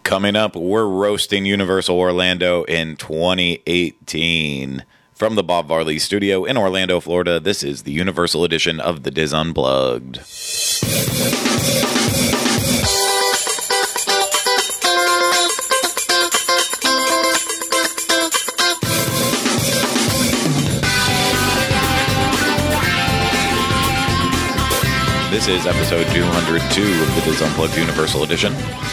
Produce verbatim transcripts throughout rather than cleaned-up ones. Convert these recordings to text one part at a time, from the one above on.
Coming up, we're roasting Universal Orlando in twenty eighteen. From the Bob Varley Studio in Orlando, Florida, this is the Universal edition of The Diz Unplugged. This is episode two hundred two of the Diz Unplugged Universal edition.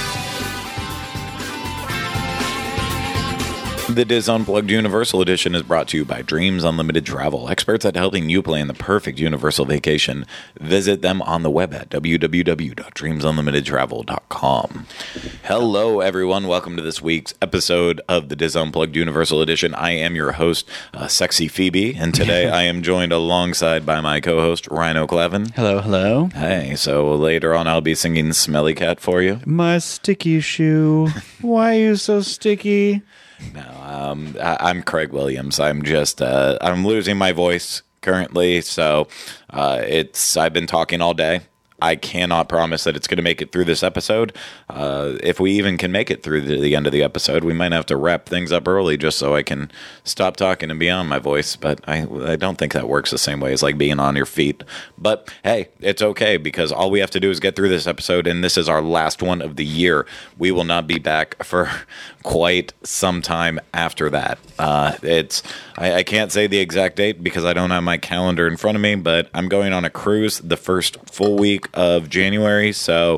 The Diz Unplugged Universal Edition is brought to you by Dreams Unlimited Travel, experts at helping you plan the perfect Universal vacation. Visit them on the web at w w w dot dreams unlimited travel dot com. Hello, everyone. Welcome to this week's episode of the Diz Unplugged Universal Edition. I am your host, uh, Sexy Phoebe, and today I am joined alongside by my co-host, Rhino Clevin. Hello, hello. Hey, so later on I'll be singing Smelly Cat for you. My sticky shoe. Why are you so sticky? No, um, I, I'm Craig Williams. I'm just, uh, I'm losing my voice currently, so uh, it's, I've been talking all day. I cannot promise that it's going to make it through this episode. Uh, if we even can make it through the, the end of the episode, we might have to wrap things up early just so I can stop talking and be on my voice. But I, I don't think that works the same way as like being on your feet. But hey, it's okay because all we have to do is get through this episode, and this is our last one of the year. We will not be back for quite some time after that. Uh, it's I, I can't say the exact date because I don't have my calendar in front of me, but I'm going on a cruise the first full week of January, so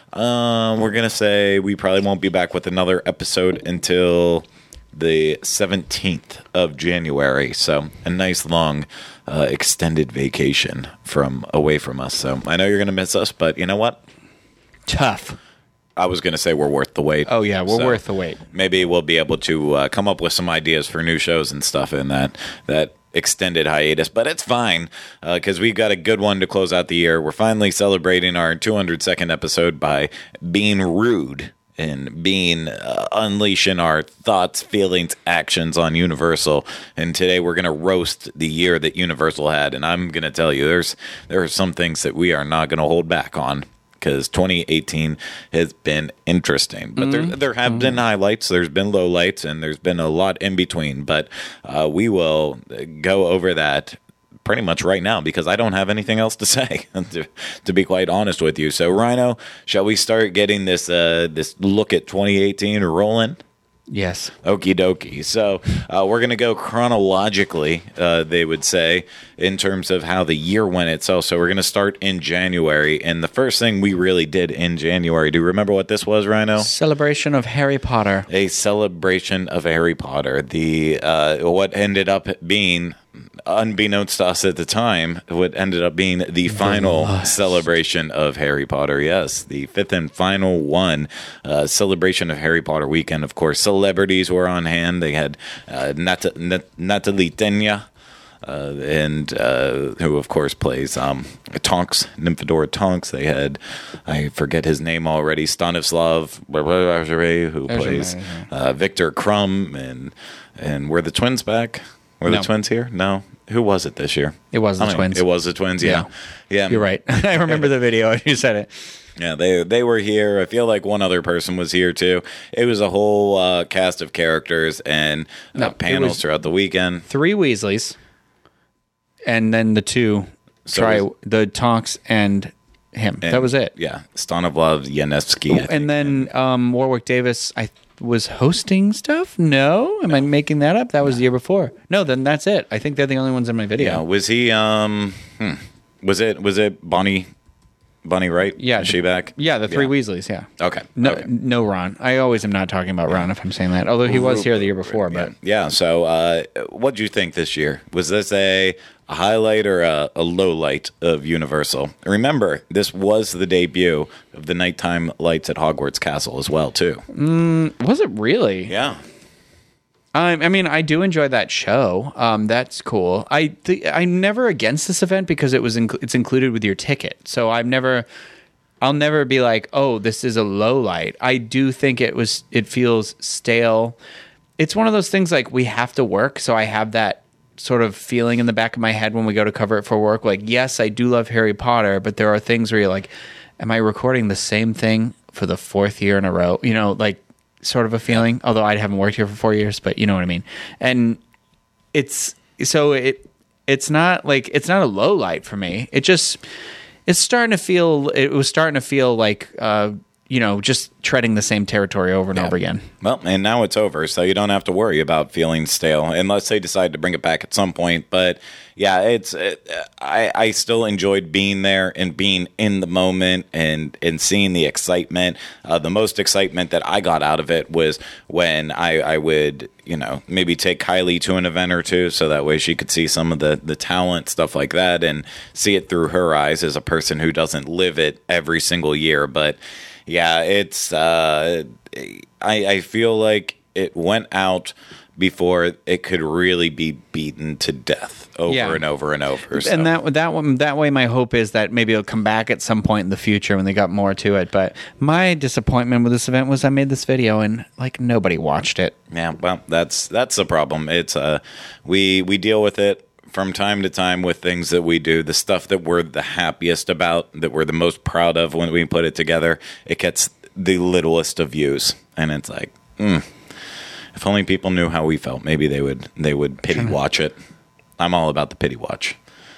um, we're gonna say we probably won't be back with another episode until the seventeenth of January. So a nice long uh, extended vacation from away from us. So I know you're gonna miss us, but you know what? Tough. I was going to say we're worth the wait. Oh, yeah, we're So worth the wait. Maybe we'll be able to uh, come up with some ideas for new shows and stuff in that that extended hiatus. But it's fine because uh, we've got a good one to close out the year. We're finally celebrating our two hundred second episode by being rude and being uh, unleashing our thoughts, feelings, actions on Universal. And today we're going to roast the year that Universal had. And I'm going to tell you, there's there are some things that we are not going to hold back on, because twenty eighteen has been interesting. But mm-hmm. there there have mm-hmm. been highlights, there's been lowlights, and there's been a lot in between. But uh, we will go over that pretty much right now because I don't have anything else to say, to, to be quite honest with you. So, Rhino, shall we start getting this uh, this look at twenty eighteen rolling? Yes. Okie dokie. So uh, we're going to go chronologically, uh, they would say, in terms of how the year went itself. So we're going to start in January. And the first thing we really did in January, do you remember what this was, Rhino? Celebration of Harry Potter. A celebration of Harry Potter. The uh, what ended up being, unbeknownst to us at the time, what ended up being the final the celebration of Harry Potter. Yes, the fifth and final one, uh, celebration of Harry Potter weekend. Of course, celebrities were on hand. They had uh, Nat- Nat- Natalie Tenya, uh, and uh, who of course plays um, Tonks, Nymphadora Tonks. They had, I forget his name already, Stanislav, who plays uh, Victor Crumb, and and were the twins back? Were no. the twins here? No. Who was it this year? It was the I mean, twins. It was the twins, yeah. Yeah. yeah. You're right. I remember the video as you said it. Yeah, they they were here. I feel like one other person was here, too. It was a whole uh, cast of characters and uh, no, panels throughout the weekend. Three Weasleys, and then the two, so try was, the Tonks and him. And, that was it. Yeah, Stanislav Yanevsky. And then um, Warwick Davis, I was hosting stuff? No? Am no. I making that up? That was no. the year before. No, then that's it. I think they're the only ones in my video. Yeah, was he, um, hmm. was it, was it Bonnie, Bonnie Wright? Yeah. Is she back? Yeah, the three yeah. Weasleys, yeah. Okay. No, okay. no Ron. I always am not talking about Ron if I'm saying that, although he was here the year before. Yeah. But yeah, so uh, what did you think this year? Was this a, a highlight or a, a low light of Universal? Remember, this was the debut of the nighttime lights at Hogwarts Castle as well, too. Mm, was it really? Yeah. Um, I mean, I do enjoy that show. Um, that's cool. I th- I'm never against this event because it was inc- it's included with your ticket. So I've never, I'll never be like, oh, this is a low light. I do think it was. It feels stale. It's one of those things like we have to work. So I have that sort of feeling in the back of my head when we go to cover it for work. Like, yes, I do love Harry Potter, but there are things where you're like, am I recording the same thing for the fourth year in a row? You know, like sort of a feeling. Although I haven't worked here for four years, but you know what I mean. And it's so it it's not like it's not a low light for me. It just it's starting to feel. It was starting to feel like. Uh, you know, just treading the same territory over and Yeah. over again. Well, and now it's over, so you don't have to worry about feeling stale unless they decide to bring it back at some point. But yeah, it's it, I I still enjoyed being there and being in the moment and and seeing the excitement. Uh, the most excitement that I got out of it was when I I would you know maybe take Kylie to an event or two, so that way she could see some of the the talent stuff like that and see it through her eyes as a person who doesn't live it every single year, but. Yeah, it's. Uh, I I feel like it went out before it could really be beaten to death over Yeah. and over and over. So. And that that one that way, my hope is that maybe it'll come back at some point in the future when they got more to it. But my disappointment with this event was I made this video and like nobody watched it. Yeah, well, that's that's the problem. It's uh, we we deal with it. From time to time with things that we do, the stuff that we're the happiest about, that we're the most proud of when we put it together, it gets the littlest of views. And it's like, mm, if only people knew how we felt, maybe they would they would pity watch it. I'm all about the pity watch.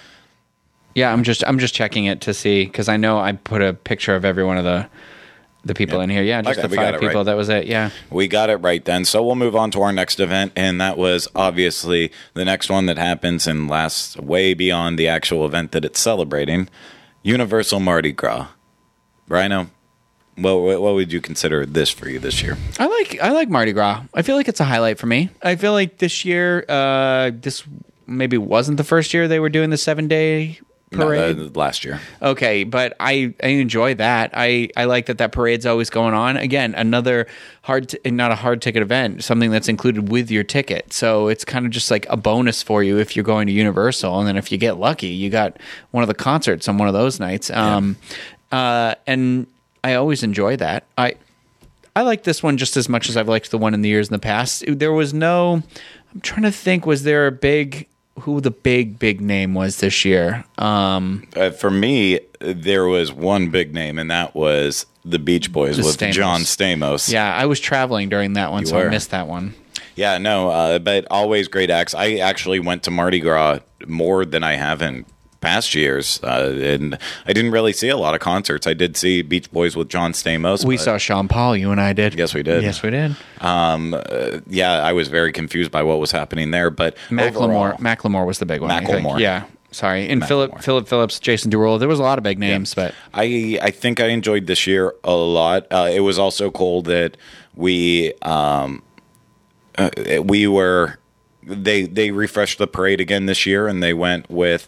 Yeah, I'm just I'm just checking it to see because I know I put a picture of every one of the the people Yeah. in here. Yeah, just Okay, the we got five it people. right. That was it. Yeah. We got it right then. So we'll move on to our next event, and that was obviously the next one that happens and lasts way beyond the actual event that it's celebrating, Universal Mardi Gras. Rhino, what what would you consider this for you this year? I like I like Mardi Gras. I feel like it's a highlight for me. I feel like this year, uh, this maybe wasn't the first year they were doing the seven day parade. No, the, last year. Okay, but I, I enjoy that. I, I like that that parade's always going on. Again, another hard, t- not a hard ticket event, something that's included with your ticket. So it's kind of just like a bonus for you if you're going to Universal. And then if you get lucky, you got one of the concerts on one of those nights. Um, uh, and I always enjoy that. I I like this one just as much as I've liked the one in the years in the past. There was no, I'm trying to think, was there a big, who the big, big name was this year? Um, Uh, for me, there was one big name, and that was the Beach Boys The with Stamos. John Stamos. yeah, I was traveling during that one, You so I were. missed that one. Yeah, no, uh, but always great acts. I actually went to Mardi Gras more than I have in past years, uh, and I didn't really see a lot of concerts. I did see Beach Boys with John Stamos. We but- saw Sean Paul, you and I did. Yes, we did. Yes, we did. Um, uh, yeah, I was very confused by what was happening there, but Macklemore, overall- Macklemore was the big one. I think. Macklemore. Yeah, sorry. And Philip Macklemore. Philip Phillips, Jason Derulo. There was a lot of big names, but I I think I enjoyed this year a lot. Uh, it was also cool that we um uh, we were they they refreshed the parade again this year, and they went with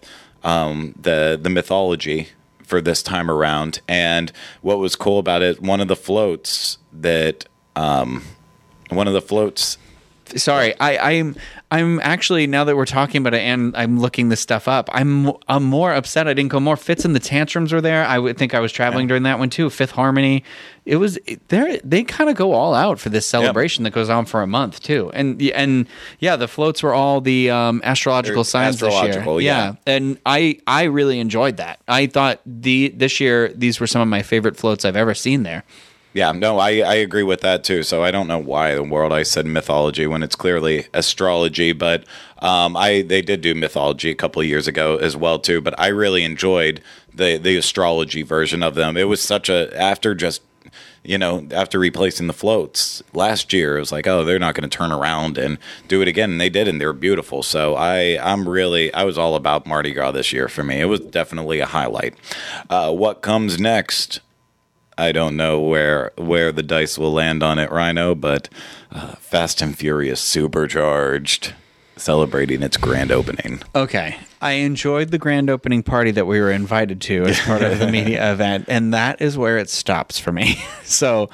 um the the mythology for this time around. And what was cool about it, one of the floats that um one of the floats sorry, I, I'm I'm actually, now that we're talking about it and I'm looking this stuff up, I'm I'm more upset I didn't go more. Fits and the Tantrums were there. I would think I was traveling during that one too. Fifth Harmony. It was there. They kind of go all out for this celebration that goes on for a month too. And and yeah, the floats were all the um, astrological They're signs this astrological, year. yeah. and I I really enjoyed that. I thought the this year these were some of my favorite floats I've ever seen there. Yeah, no, I, I agree with that too. So I don't know why in the world I said mythology when it's clearly astrology, but um, I they did do mythology a couple of years ago as well too. But I really enjoyed the the astrology version of them. It was such a after just you know after replacing the floats last year, it was like, oh, they're not going to turn around and do it again, and they did, and they were beautiful. So I I'm really I was all about Mardi Gras this year for me. It was definitely a highlight. Uh, what comes next? I don't know where where the dice will land on it, Rhino, but uh, Fast and Furious Supercharged celebrating its grand opening. Okay. I enjoyed the grand opening party that we were invited to as part of the media event, and that is where it stops for me. So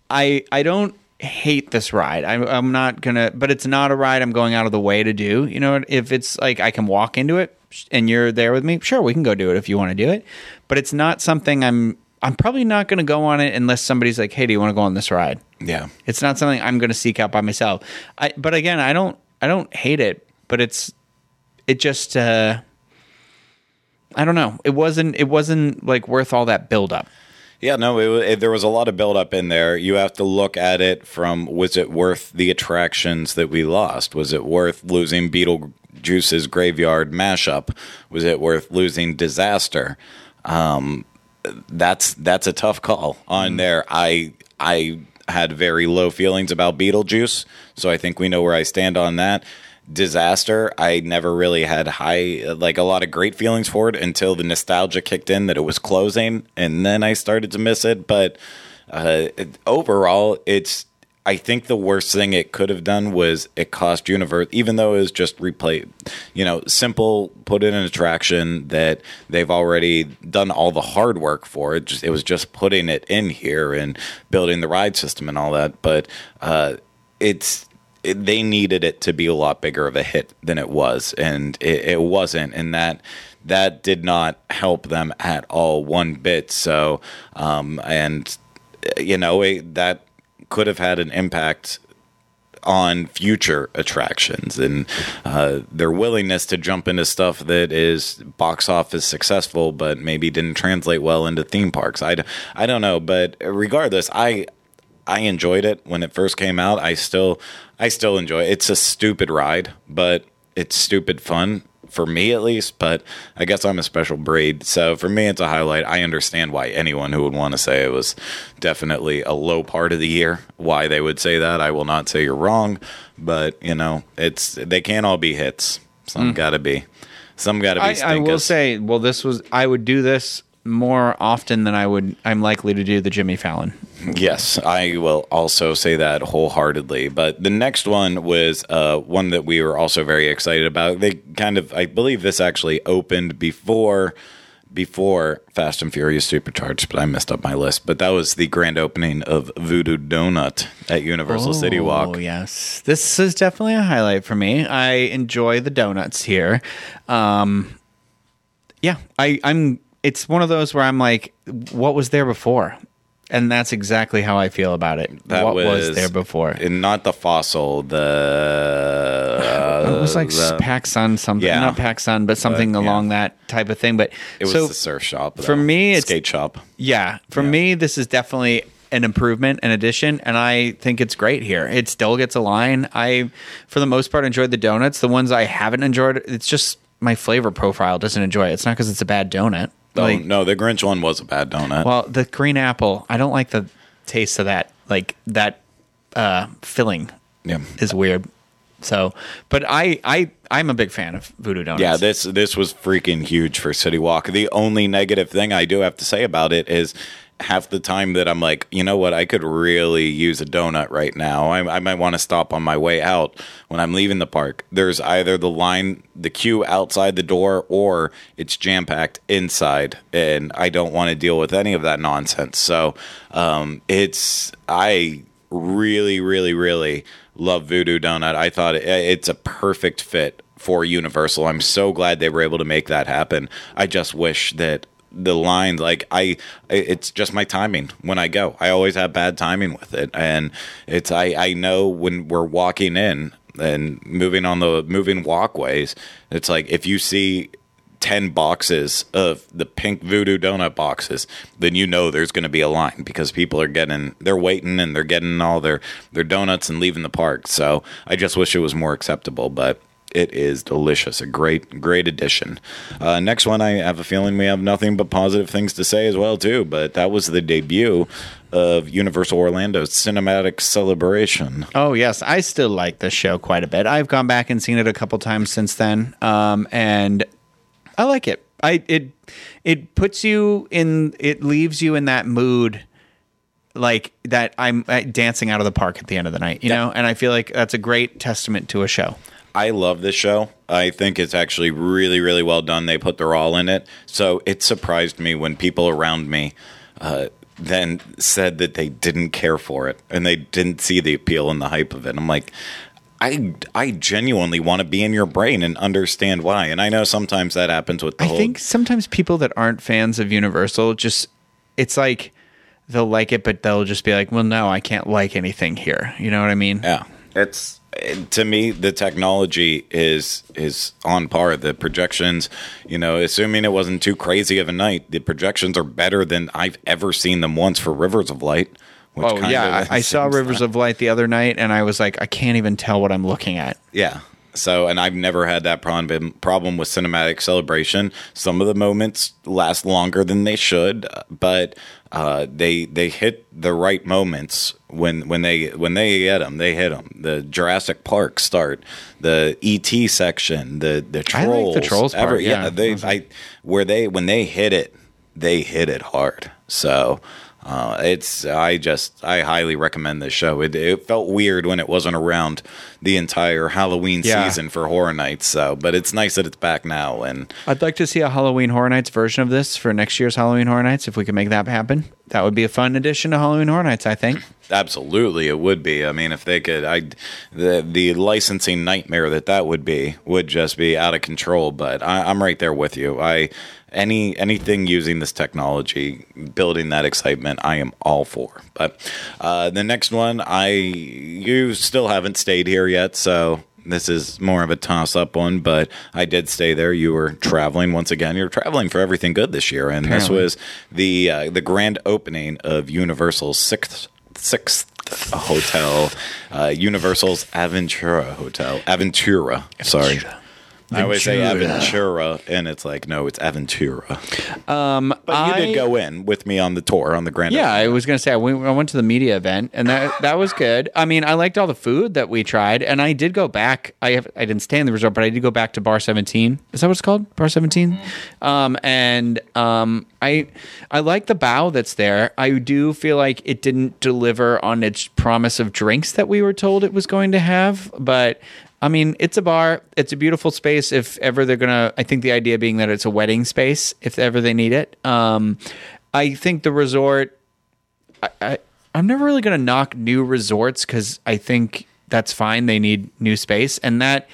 I I don't hate this ride. I'm, I'm not going to, but it's not a ride I'm going out of the way to do. You know, if it's like I can walk into it and you're there with me, sure, we can go do it if you want to do it. But it's not something I'm, I'm probably not going to go on it unless somebody's like, hey, do you want to go on this ride? Yeah. It's not something I'm going to seek out by myself. I, but again, I don't, I don't hate it, but it's, it just, uh, I don't know. It wasn't, it wasn't like worth all that buildup. Yeah, no, it, wa- it, there was a lot of buildup in there. You have to look at it from, was it worth the attractions that we lost? Was it worth losing Beetlejuice's Graveyard mashup? Was it worth losing Disaster? Um, that's that's a tough call on there. I I had very low feelings about Beetlejuice, so I think we know where I stand on that. Disaster, I never really had high, like a lot of great feelings for it until the nostalgia kicked in that it was closing, and then I started to miss it. But uh, it, overall, it's, I think the worst thing it could have done was it cost Universe, even though it was just replay, you know, simple, put in an attraction that they've already done all the hard work for. It, just, it was just putting it in here and building the ride system and all that. But uh, it's, It, they needed it to be a lot bigger of a hit than it was, and it, it wasn't, and that that did not help them at all one bit. So, um, and you know, it, that could have had an impact on future attractions and uh, their willingness to jump into stuff that is box office successful, but maybe didn't translate well into theme parks. I, I don't know, but regardless, I. I enjoyed it when it first came out. I still, I still enjoy it. It's a stupid ride, but it's stupid fun for me at least. But I guess I'm a special breed, so for me, it's a highlight. I understand why anyone who would want to say it was definitely a low part of the year, why they would say that. I will not say you're wrong, but you know, it's they can't all be hits. Some mm. got to be. Some got to be. I, I will say, well, this was. I would do this more often than I would. I'm likely to do the Jimmy Fallon. Yes, I will also say that wholeheartedly. But the next one was uh, one that we were also very excited about. They kind of, I believe this actually opened before before Fast and Furious Supercharged, but I messed up my list. But that was the grand opening of Voodoo Donut at Universal oh, City Walk. Oh, yes. This is definitely a highlight for me. I enjoy the donuts here. Um, yeah, I, I'm. It's one of those where I'm like, what was there before? And that's exactly how I feel about it. That what was, was there before? And not the fossil, the... Uh, it was like the, PacSun something. Yeah. Not PacSun, but something But, yeah. along that type of thing. But It was so, the surf shop. For though. me, it's... Skate shop. Yeah. For Yeah. me, this is definitely an improvement, an addition, and I think it's great here. It still gets a line. I, for the most part, enjoyed the donuts. The ones I haven't enjoyed, it's just my flavor profile doesn't enjoy it. It's not because it's a bad donut. Oh, Like, no, the Grinch one was a bad donut. well, the green apple, I don't like the taste of that. Like that uh, filling yeah. is weird. So, but I, I, I'm a big fan of Voodoo Donuts. Yeah, this this was freaking huge for City Walk. The only negative thing I do have to say about it is half the time that I'm like, you know what, I could really use a donut right now. I, I might want to stop on my way out when I'm leaving the park. There's either the line, the queue outside the door, or it's jam-packed inside, and I don't want to deal with any of that nonsense. So um, it's, I really, really, really love Voodoo Donut. I thought it, it's a perfect fit for Universal. I'm so glad they were able to make that happen. I just wish that the lines, like I, it's just my timing when I go. I always have bad timing with it, and it's I, I know when we're walking in and moving on the moving walkways, it's like if you see ten boxes of the pink Voodoo Donut boxes, then you know there's going to be a line because people are getting, they're waiting and they're getting all their their donuts and leaving the park. So I just wish it was more acceptable, but it is delicious. A great, great addition. Uh, next one, I have a feeling we have nothing but positive things to say as well, too. But that was the debut of Universal Orlando's Cinematic Celebration. Oh, yes. I still like this show quite a bit. I've gone back and seen it a couple times since then. Um, and I like it. I it it puts you in, it leaves you in that mood like that I'm uh, dancing out of the park at the end of the night, you yeah. know? And I feel like that's a great testament to a show. I love this show. I think it's actually really, really well done. They put their all in it. So it surprised me when people around me uh, then said that they didn't care for it and they didn't see the appeal and the hype of it. I'm like, I, I genuinely want to be in your brain and understand why. And I know sometimes that happens with the I whole... think sometimes people that aren't fans of Universal just, it's like they'll like it, but they'll just be like, well, no, I can't like anything here. You know what I mean? Yeah. It's... to me, the technology is is on par. The projections, you know, assuming it wasn't too crazy of a night, the projections are better than I've ever seen them once for Rivers of Light. Which oh yeah, I, I saw Rivers that. of Light the other night, and I was like, I can't even tell what I'm looking at. Yeah. So, and I've never had that problem problem with Cinematic Celebration. Some of the moments last longer than they should, but uh, they they hit the right moments when when they when they get them. They hit them. The Jurassic Park start, the E T section, the the trolls. I like the trolls part. Every, yeah, yeah, they I where they when they hit it, they hit it hard. So. Uh, it's I just I highly recommend this show. It, it felt weird when it wasn't around the entire Halloween yeah. season for Horror Nights. So, but it's nice that it's back now. And I'd like to see a Halloween Horror Nights version of this for next year's Halloween Horror Nights. If we can make that happen, that would be a fun addition to Halloween Horror Nights, I think. Absolutely, it would be. I mean, if they could, I the the licensing nightmare that that would be would just be out of control. But I, I'm right there with you. I. Any anything using this technology, building that excitement, I am all for. But uh, the next one, I you still haven't stayed here yet, so this is more of a toss-up one. But I did stay there. You were traveling once again. You were traveling for everything good this year, and Apparently. this was the uh, the grand opening of Universal's sixth sixth hotel, uh, Universal's Aventura Hotel. Aventura, sorry. Aventura. I always say Aventura, and it's like, no, it's Aventura. Um, but you I, did go in with me on the tour, on the Grand Yeah, Opening. I was going to say, I went, I went to the media event, and that that was good. I mean, I liked all the food that we tried, and I did go back. I have I didn't stay in the resort, but I did go back to Bar seventeen. Is that what it's called? Bar seventeen? Mm-hmm. Um, and um, I, I like the bow that's there. I do feel like it didn't deliver on its promise of drinks that we were told it was going to have, but... I mean, it's a bar. It's a beautiful space. If ever they're gonna, I think the idea being that it's a wedding space. If ever they need it, um, I think the resort. I, I I'm never really gonna knock new resorts because I think that's fine. They need new space, and that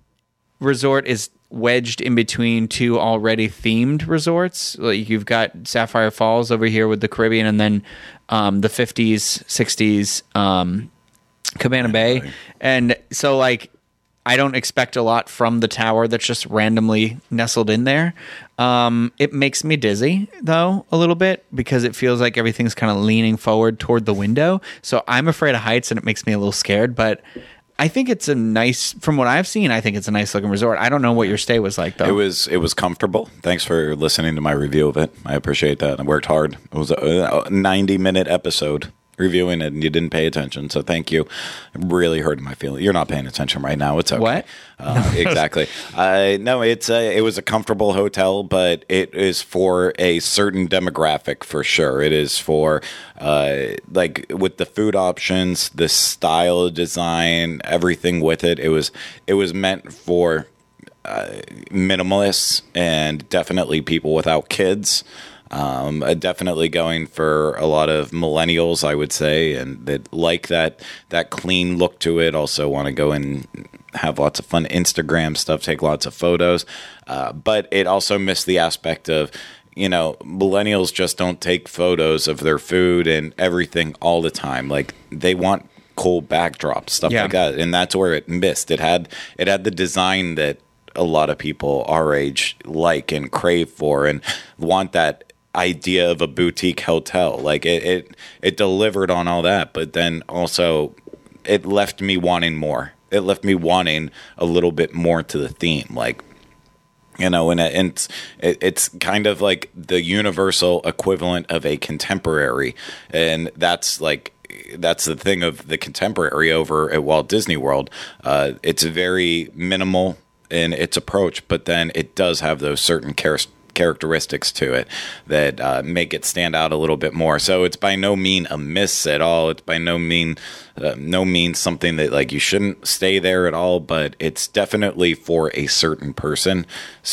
resort is wedged in between two already themed resorts. Like you've got Sapphire Falls over here with the Caribbean, and then um, the fifties, sixties um, Cabana Bay, and so like. I don't expect a lot from the tower that's just randomly nestled in there. Um, it makes me dizzy, though, a little bit because it feels like everything's kind of leaning forward toward the window. So I'm afraid of heights, and it makes me a little scared. But I think it's a nice, from what I've seen, I think it's a nice looking resort. I don't know what your stay was like, though. It was it was comfortable. Thanks for listening to my review of it. I appreciate that. I worked hard. It was a ninety minute episode. Reviewing it and you didn't pay attention, so thank you. It really hurt my feelings. You're not paying attention right now. It's okay. What? Uh, exactly. Uh, no, it's a, it was a comfortable hotel, but it is for a certain demographic for sure. It is for uh, like with the food options, the style of design, everything with it. It was it was meant for uh, minimalists and definitely people without kids. Um, uh, definitely going for a lot of millennials, I would say, and that like that that clean look to it. Also want to go and have lots of fun Instagram stuff, take lots of photos. Uh, but it also missed the aspect of, you know, millennials just don't take photos of their food and everything all the time. Like they want cool backdrops, stuff Yeah. like that, and that's where it missed. It had it had the design that a lot of people our age like and crave for and want that idea of a boutique hotel. Like it, it it delivered on all that, but then also it left me wanting more. It left me wanting a little bit more to the theme, like, you know, and, it, and it's, it, it's kind of like the Universal equivalent of a contemporary, and that's like that's the thing of the contemporary over at Walt Disney World. Uh, it's very minimal in its approach, but then it does have those certain characteristics characteristics to it that uh, make it stand out a little bit more. So it's by no mean a miss at all. It's by no mean uh, no means something that like you shouldn't stay there at all, but it's definitely for a certain person.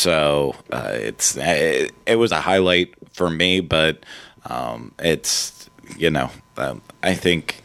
So uh, it's it, it was a highlight for me, but um, it's, you know, um, I think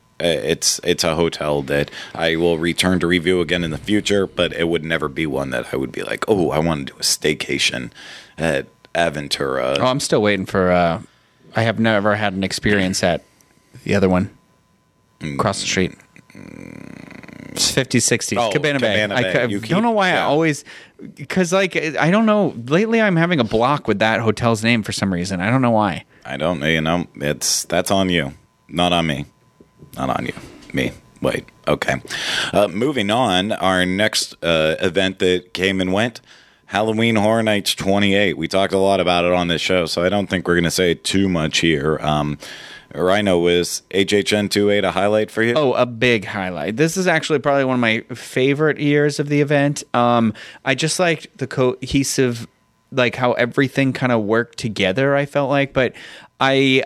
it's it's a hotel that I will return to review again in the future, but it would never be one that I would be like, oh, I want to do a staycation at Aventura. Oh, I'm still waiting for. Uh, I have never had an experience at the other one across the street. It's fifties, sixties. Oh, Cabana Bay. Cabana Bay. I, I You don't keep- know why I yeah. always, because like I don't know. Lately, I'm having a block with that hotel's name for some reason. I don't know why. I don't, you know, it's that's on you, not on me, not on you, me. Wait, okay. Uh, moving on, our next uh, event that came and went, Halloween Horror Nights twenty-eight. We talked a lot about it on this show, so I don't think we're going to say too much here. Um, Rhino, was H H N twenty-eight a highlight for you? Oh, a big highlight. This is actually probably one of my favorite years of the event. Um, I just liked the cohesive, like how everything kind of worked together, I felt like. But I,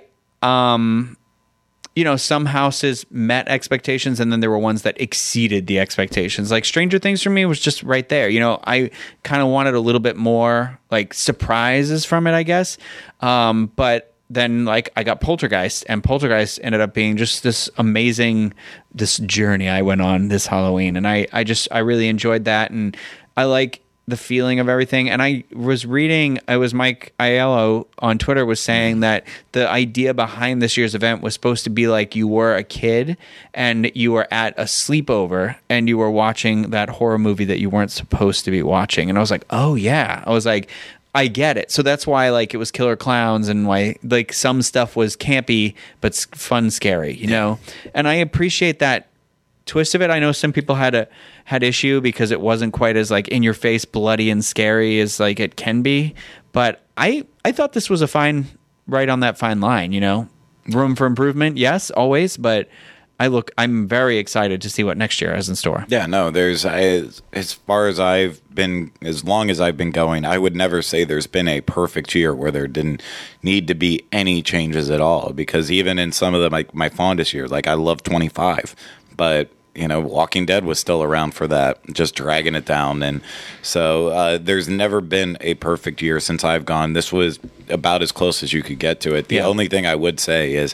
um, you know, some houses met expectations and then there were ones that exceeded the expectations. Like Stranger Things for me was just right there. You know, I kind of wanted a little bit more like surprises from it, I guess. Um, but then like I got Poltergeist, and Poltergeist ended up being just this amazing, this journey I went on this Halloween. And I, I just, I really enjoyed that. And I like the feeling of everything. And I was reading, it was Mike Aiello on Twitter was saying that the idea behind this year's event was supposed to be like you were a kid and you were at a sleepover and you were watching that horror movie that you weren't supposed to be watching. And I was like, oh yeah. I was like, I get it. So that's why like it was killer clowns and why like some stuff was campy but s- fun, scary, you know? And I appreciate that twist of it. I know some people had a had issue because it wasn't quite as like in your face, bloody and scary as like it can be. But I I thought this was a fine, right on that fine line, you know? Room for improvement, yes, always, but I look I'm very excited to see what next year has in store. Yeah, no, there's I, as far as I've been, as long as I've been going, I would never say there's been a perfect year where there didn't need to be any changes at all. Because even in some of the like my fondest years, like I love twenty-five, but you know, Walking Dead was still around for that, just dragging it down. And so uh, there's never been a perfect year since I've gone. This was about as close as you could get to it. The Yeah. only thing I would say is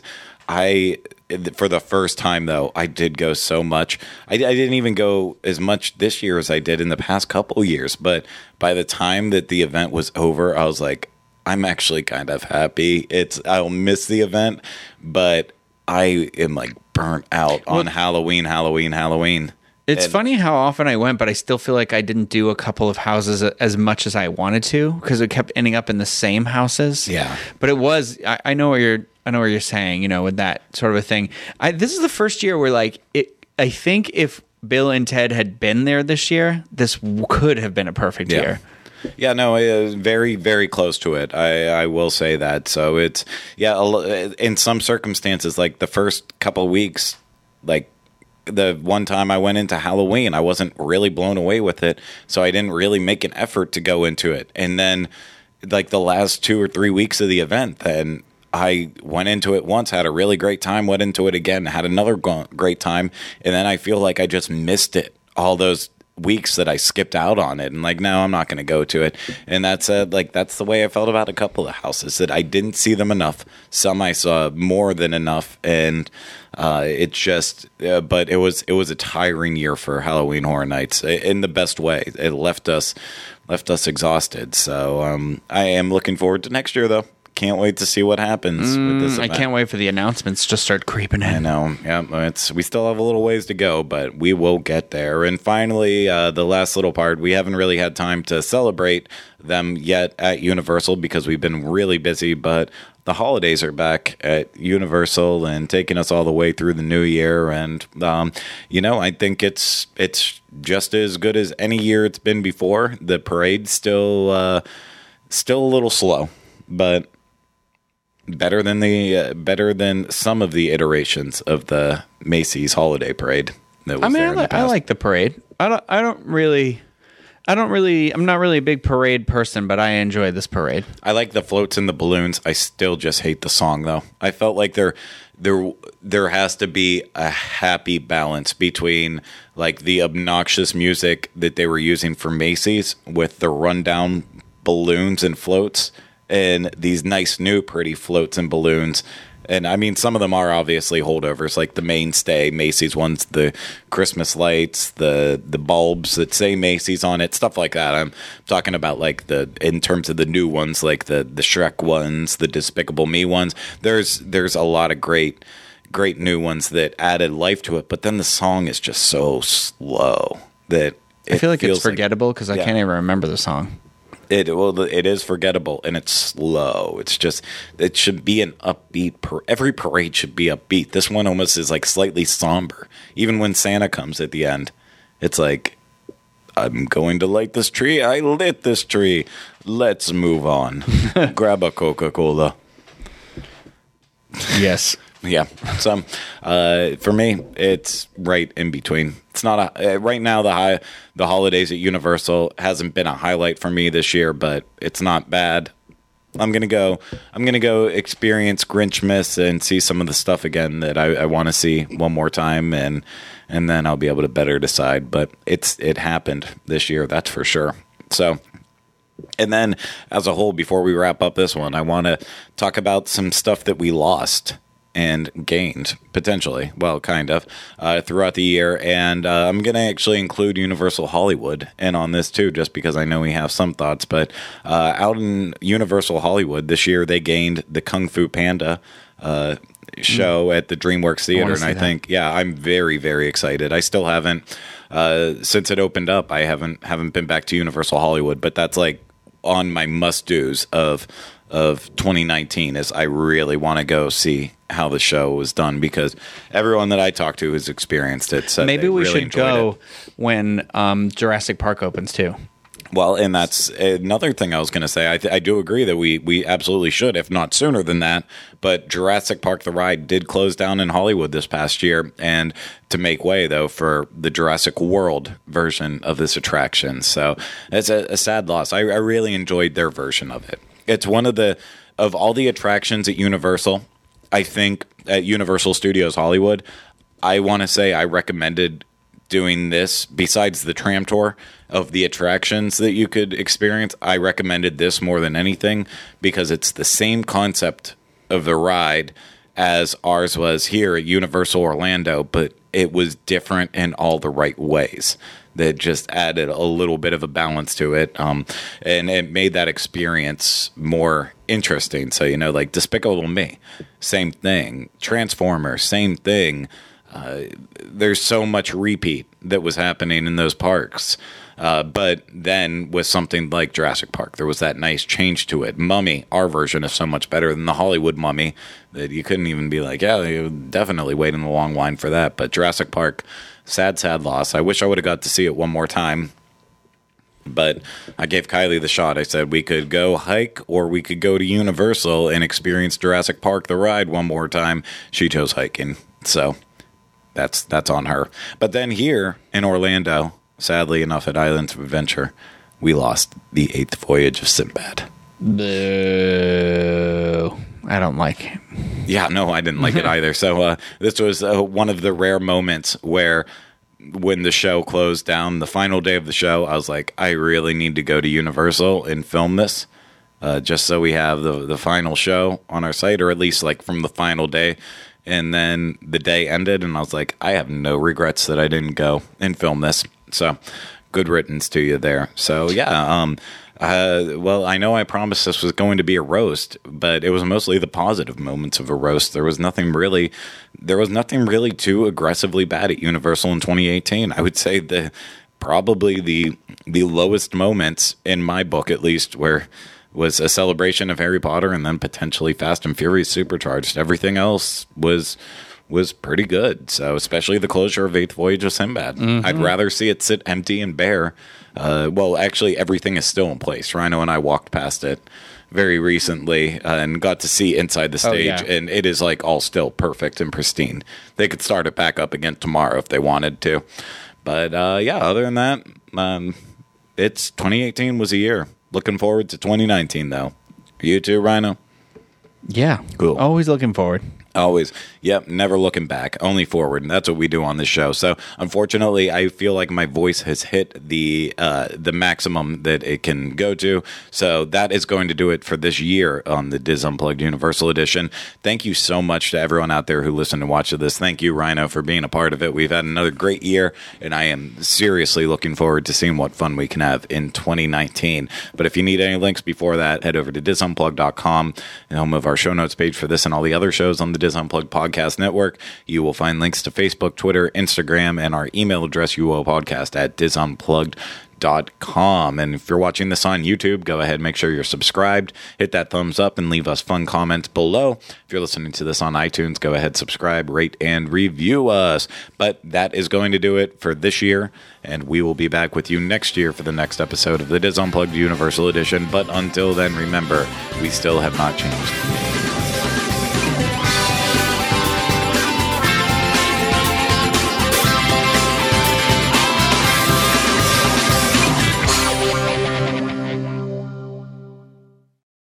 I, for the first time, though, I did go so much. I, I didn't even go as much this year as I did in the past couple years. But by the time that the event was over, I was like, I'm actually kind of happy. It's I'll miss the event, but I am like burnt out on Well, Halloween, Halloween, Halloween. It's And- funny how often I went, but I still feel like I didn't do a couple of houses a- as much as I wanted to because it kept ending up in the same houses. Yeah. But it was. I, I know what you're. I know what you're saying. You know, with that sort of a thing. I, this is the first year where, like, it. I think if Bill and Ted had been there this year, this w- could have been a perfect Yeah. year. Yeah, no, it was very, very close to it. I, I will say that. So it's, yeah, a lo- in some circumstances, like the first couple weeks, like the one time I went into Halloween, I wasn't really blown away with it. So I didn't really make an effort to go into it. And then, like the last two or three weeks of the event, then I went into it once, had a really great time, went into it again, had another go- great time. And then I feel like I just missed it all those weeks that I skipped out on it, and like now I'm not going to go to it. And that's uh, like that's the way I felt about a couple of houses, that I didn't see them enough. Some I saw more than enough, and uh, it just uh, but it was it was a tiring year for Halloween Horror Nights in the best way. It left us left us exhausted. So um, I am looking forward to next year, though. Can't wait to see what happens with this Mm, I event. can't wait for the announcements to start creeping I in. know. Yeah, it's we still have a little ways to go, but we will get there. And finally, uh, the last little part, we haven't really had time to celebrate them yet at Universal because we've been really busy, but the holidays are back at Universal and taking us all the way through the new year. And, um, you know, I think it's it's just as good as any year it's been before. The parade's still, uh, still a little slow, but better than the uh, better than some of the iterations of the Macy's holiday parade that was I mean, there I, in li- the I past. like the parade. I don't. I don't really. I don't really. I'm not really a big parade person, but I enjoy this parade. I like the floats and the balloons. I still just hate the song though. I felt like there there there has to be a happy balance between like the obnoxious music that they were using for Macy's with the rundown balloons and floats, and these nice new pretty floats and balloons. And I mean, some of them are obviously holdovers, like the mainstay Macy's ones, the Christmas lights, the the bulbs that say Macy's on it, stuff like that. I'm talking about like the in terms of the new ones, like the the Shrek ones, the Despicable Me ones. There's there's a lot of great great new ones that added life to it, but then the song is just so slow that I feel like feels it's forgettable because like, I yeah. can't even remember the song. It well, it is forgettable and it's slow. It's just it should be an upbeat. Par- every parade should be upbeat. This one almost is like slightly somber. Even when Santa comes at the end, it's like, I'm going to light this tree. I lit this tree. Let's move on. Grab a Coca-Cola. Yes. Yeah. So uh, for me, it's right in between. It's not a uh, right now. The high, the holidays at Universal hasn't been a highlight for me this year, but it's not bad. I'm gonna go. I'm gonna go experience Grinchmas and see some of the stuff again that I, I want to see one more time, and and then I'll be able to better decide. But it's it happened this year, that's for sure. So. And then, as a whole, before we wrap up this one, I want to talk about some stuff that we lost and gained, potentially, well, kind of, uh, throughout the year. And uh, I'm going to actually include Universal Hollywood in on this, too, just because I know we have some thoughts. But uh, out in Universal Hollywood this year, they gained the Kung Fu Panda uh, show mm. at the DreamWorks Theater. I and I that. think, yeah, I'm very, very excited. I still haven't. Uh, since it opened up, I haven't haven't been back to Universal Hollywood, but that's like on my must-dos of of twenty nineteen is I really want to go see how the show was done because everyone that I talked to has experienced it. So maybe we really should go it. when um, Jurassic Park opens too. Well, and that's another thing I was going to say. I, th- I do agree that we we absolutely should, if not sooner than that. But Jurassic Park the ride did close down in Hollywood this past year, and to make way though for the Jurassic World version of this attraction. So it's a, a sad loss. I, I really enjoyed their version of it. It's one of the of all the attractions at Universal. I think at Universal Studios Hollywood, I want to say I recommended doing this besides the tram tour of the attractions that you could experience. I recommended this more than anything because it's the same concept of the ride as ours was here at Universal Orlando, but it was different in all the right ways that just added a little bit of a balance to it. Um, and it made that experience more interesting. So, you know, like Despicable Me, same thing. Transformers, same thing. Uh, there's so much repeat that was happening in those parks. Uh, but then with something like Jurassic Park, there was that nice change to it. Mummy, our version, is so much better than the Hollywood Mummy that you couldn't even be like, yeah, you definitely wait in the long line for that. But Jurassic Park, sad, sad loss. I wish I would have got to see it one more time. But I gave Kylie the shot. I said we could go hike or we could go to Universal and experience Jurassic Park the ride one more time. She chose hiking. So that's that's on her. But then here in Orlando, sadly enough, at Islands of Adventure, we lost the eighth voyage of Sinbad. Boo. I don't like it. Yeah, no, I didn't like it either. So uh, this was uh, one of the rare moments where when the show closed down, the final day of the show, I was like, I really need to go to Universal and film this uh, just so we have the, the final show on our site, or at least like from the final day. And then the day ended, and I was like, I have no regrets that I didn't go and film this. So, good riddance to you there. So, yeah, um, uh, well, I know I promised this was going to be a roast, but it was mostly the positive moments of a roast. There was nothing really, there was nothing really too aggressively bad at Universal in twenty eighteen. I would say the probably the the lowest moments in my book, at least, where was a celebration of Harry Potter and then potentially Fast and Furious Supercharged. Everything else was was pretty good. So especially the closure of Eighth Voyage of Sinbad. Mm-hmm. I'd rather see it sit empty and bare. Uh, well, actually, everything is still in place. Rhino and I walked past it very recently uh, and got to see inside the stage, oh, yeah. and it is like all still perfect and pristine. They could start it back up again tomorrow if they wanted to. But uh, yeah, other than that, um, it's twenty eighteen was a year. Looking forward to twenty nineteen, though. You too, Rhino? Yeah. Cool. Always looking forward. Always. Yep, never looking back, only forward. And that's what we do on this show. So, unfortunately, I feel like my voice has hit the uh, the maximum that it can go to. So, that is going to do it for this year on the Diz Unplugged Universal Edition. Thank you so much to everyone out there who listened and watched this. Thank you, Rhino, for being a part of it. We've had another great year, and I am seriously looking forward to seeing what fun we can have in twenty nineteen. But if you need any links before that, head over to diz unplugged dot com, and home of our show notes page for this and all the other shows on the Diz Unplugged Podcast Network. You will find links to Facebook, Twitter, Instagram, and our email address, uopodcast at dizunplugged dot com. And if you're watching this on YouTube, go ahead and make sure you're subscribed. Hit that thumbs up and leave us fun comments below. If you're listening to this on iTunes, go ahead, subscribe, rate, and review us. But that is going to do it for this year, and we will be back with you next year for the next episode of the Diz Unplugged Universal Edition. But until then, remember, we still have not changed the name.